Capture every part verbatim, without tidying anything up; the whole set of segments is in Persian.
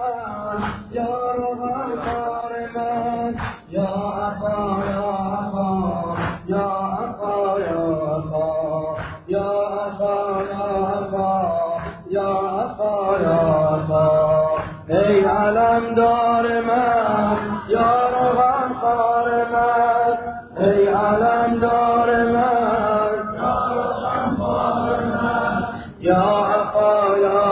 من یار و همکار من یا عفا یا عفا یا عفا یا عفا یا عفا یا عفا یا عفا یا عفا ای علمدار من یار و همکار من ای علمدار من یار و همکار من یا عفا یا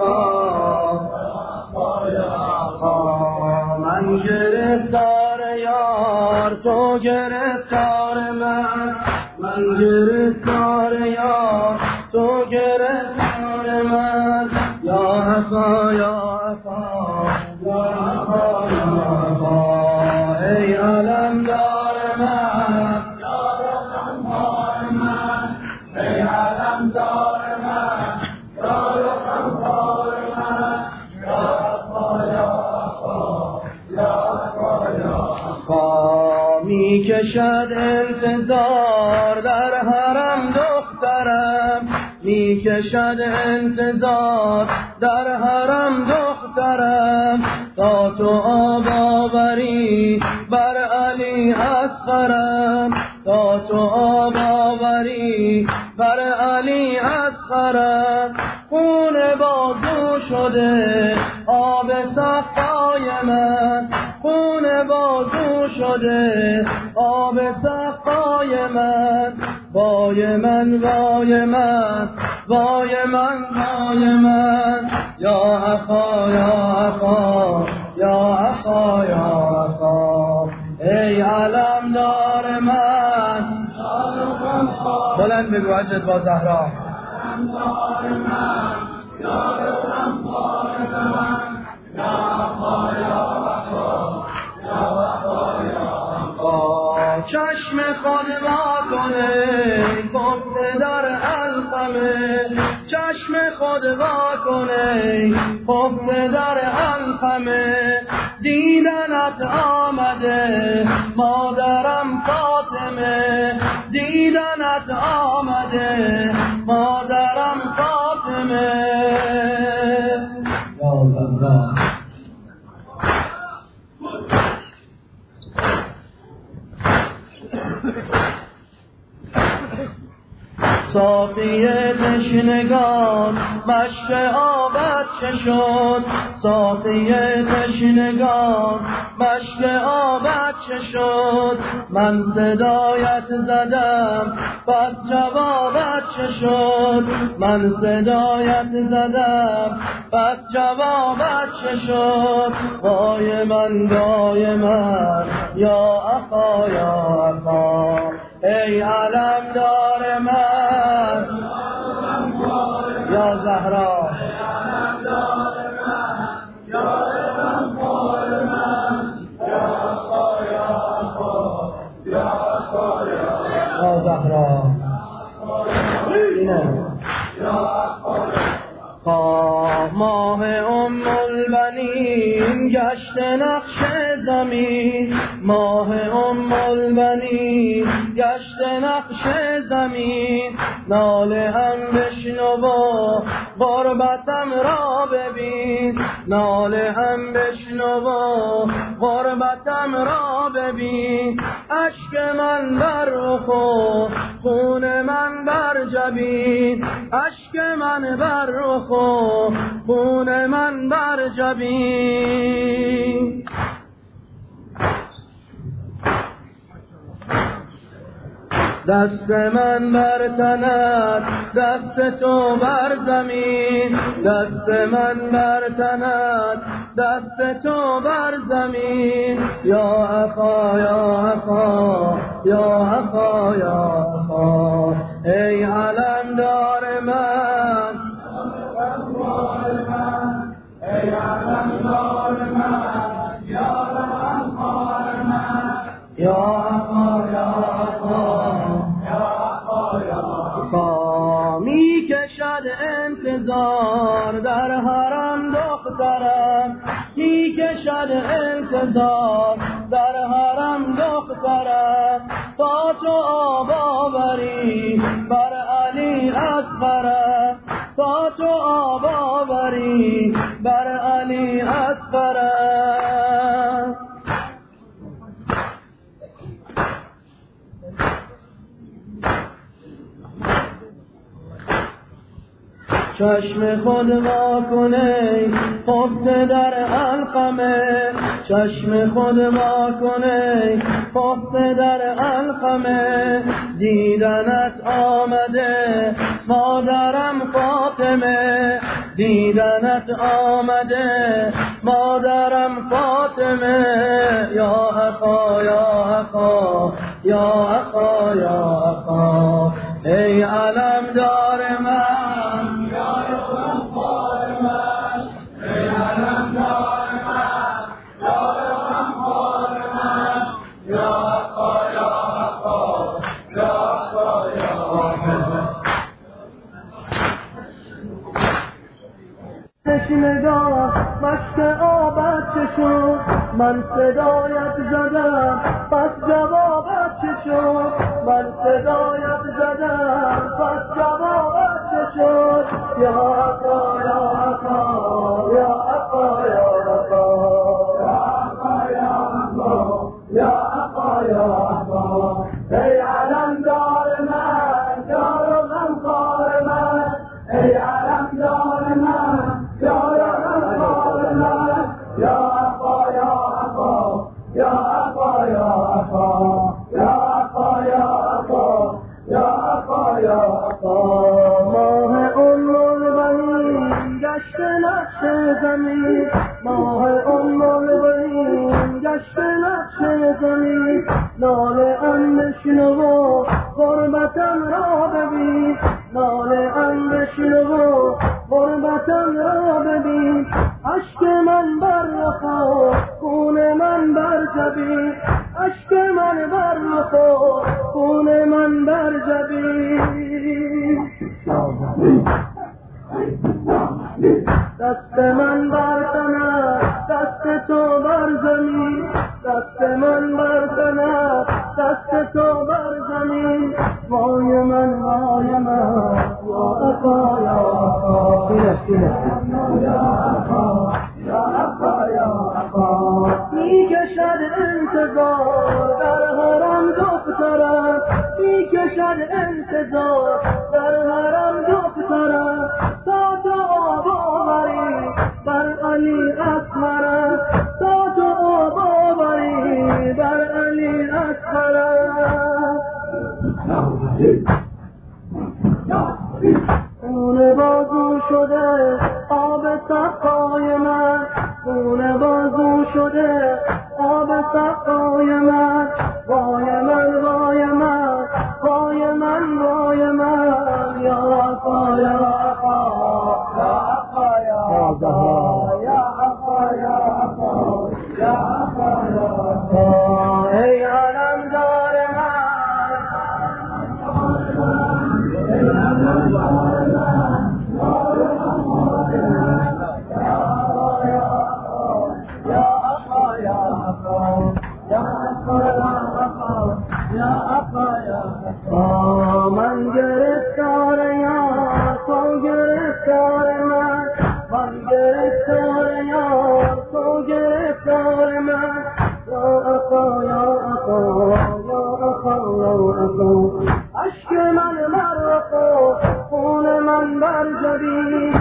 من گرفتار یار تو گرفتار من من گرفتار یار تو گرفتار من یا عفا یا عفا یا عفا یا عفا ای علمدار من یار و همکار من ای علمدار من یار و همکار من یا عفا یا می کشد انتظار در حرم دخترم می کشد انتظار در حرم دخترم تا تو آب آوری بر علی اصغرم تا تو آب آوری بر علی اصغرم خون بازو شده آب صفای من خون بازو شده آب صفای من وای من وای من وای من وای من یا عفا یا عفا یا عفا یا عفا ای علمدار من بلند بگو حجت با زهرا علمدار من یا علمدار من یا عفا یا عفا یا عفا یا عفا چشم خود وا کنه گفته در القمه چشم خود وا کنه گفته در القمه دیدنت آمده مادرم فاطمه دیدنت آمده مادرم فاطمه یا زهرا صافی تشنگان مشک آبت چه شد صافی تشنگان مشک آبت چه شد من صدایت زدم پس جوابت چه شد من صدایت زدم پس جوابت چه شد وای من وای من یا عفا یا عفا ای علمدار من یا زهرا یا زهرا اینه ماه ام البنین گشت نقش زمین ماه ام البنین گشت نقش زمین ناله هم بشنو و غربتم را ببین ناله هم بشنو و غربتم را ببین اشک من بر رخ و خون من بر جبین اشک من بر رخ و خون من بر جبین دست من بر تنت دست تو بر زمین دست من بر تنت دست تو بر زمین یا عفا یا عفا یا عفا یا عفا ای علمدار من ای علمدار من یا علمدار من یا عفا یا عفا می کشد انتظار در حرم دخترم می کشد انتظار در حرم دخترم تا تو آب آوری بر علی اصغرم تا تو آب آوری بر علی اصغرم. چشم خود وا کنه خفته در علقمه، چشم خود وا کنه خفته در علقمه، دیدنت آمده مادرم فاطمه، دیدنت آمده مادرم فاطمه، یا اخا یا اخا یا اخا یا اخا، ای علم دار من یا رقم خار من، ای علم دار من یا رقم خار من، یا اخا یا اخا یا اخا یا اخا. نگاه مشک آبت چه شد، من صدایت زدم پس جوابت چه شد، من صدایت زدم پس جوابت چه شد، یا اقا یا اقا یا اقا یا اقا یا اقا یا اقا یا اقا، ای علم دار من یا رقم خار من، ای علم دار من یا رقم خار من، یا اقا یا اقا یا اقا یا اقا یا اقا یا اقا یا اقا یا اقا. ماه ام البنین گشت نقش زمین، ماه ام البنین گشت نقش زمین، ناله ام بشنو و غربتم را ببین، ناله ام بشنو و غربتم را ببین، اشک من بر رخ و خون من بر جبین، اشک من بر رخ و خون من بر جبین، دست من بر تنت دست تو بر زمین، دست من بر تنت دست تو بر زمین، وای من وای من یا اقا یا اقا، یا اقا یا اقا یا اقا، می کشد انتظار در حرم دخترم، می کشد انتظار در حرم دخترم، تا تو آب آوری بر علی اصغرم، تا تو آب آوری بر علی اصغرم. خون بازو شده آب سقای من، خون بازو شده آب سقای من، وای من وای من وای من وای من، یا اقا یا اقا یا اقا یا اقا یا اقا یا اقا یا اقا یا اقا، ای علم دار من، ای علم دار من من گرفتار یار تو گرفتار من، من گرفتار یار تو گرفتار من، یا اقا یا اقا یا اقا یا اقا، اشک من بر رخ و خون من بر جبین،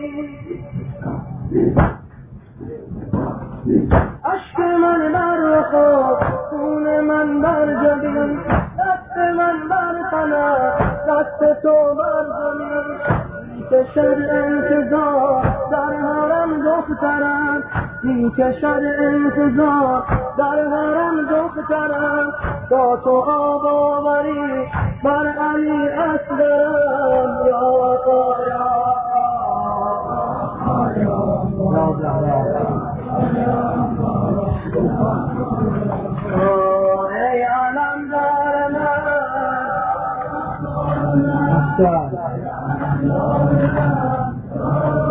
اشک من بر رخ و خون من بر جبین، دست من بر تنت دست تو بر زمین، می کشد انتظار در حرم دخترم، می کشد انتظار در حرم دخترم، تا تو آب آوری بر علی اصغرم، یا آقا یا آقا یا آقا، ای علم دار من